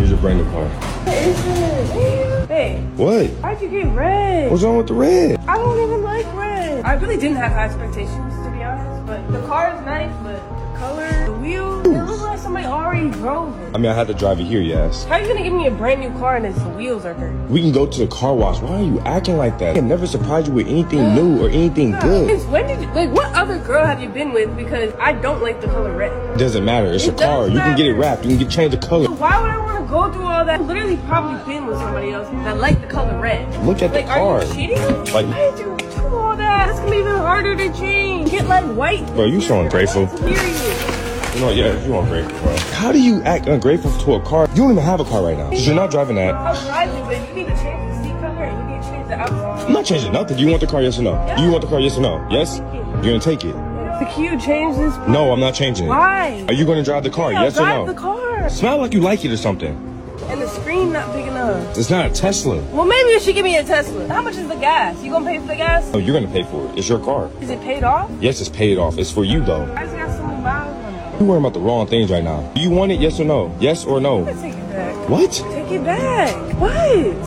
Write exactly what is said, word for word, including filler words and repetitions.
Here's your brand new car. What is this? Hey. What? Why'd you get red? What's wrong with the red? I don't even like red. I really didn't have high expectations, to be honest. But the car is nice, but the color, the wheels, it looks like somebody already drove it. I mean, I had to drive it here, yes. How are you gonna give me a brand new car and its wheels are dirty? We can go to the car wash. Why are you acting like that? I can never surprise you with anything new or anything good. Since when did you, like, what other girl have you been with? Because I don't like the color red. Doesn't matter. It's It a car. does You can get it matter. wrapped. You can get change the color. So why would I want to go through all that? I've literally probably been with somebody else that liked the color red. Look at the like, car. Are you cheating? Like- why did you do all that? That's gonna be even harder to change. Get like white. Bro, you so ungrateful. Period. You know, yeah, you ungrateful, bro. How do you act ungrateful to a car? You don't even have a car right now. Because you're not driving that. I'm driving, but you need to change the seat cover and you need to change the outside. I'm not changing nothing. Do you want the car, yes or no? Yeah. Do you want the car, yes or no? Yes? You're gonna take it. So can you change this? No, I'm not changing it. Why? Are you gonna drive the car, Yeah, yes or drive no? the car. Smell like you like it or something. And the screen not big enough. It's not a Tesla. Well, maybe you should give me a Tesla. How much is the gas? You gonna pay for the gas? Oh, you're gonna pay for it. It's your car. Is it paid off? Yes, it's paid off. It's for you though. I just got so many miles on it. You're worrying about the wrong things right now. Do you want it, yes or no? Yes or no? Take it back. What? Take it back. What?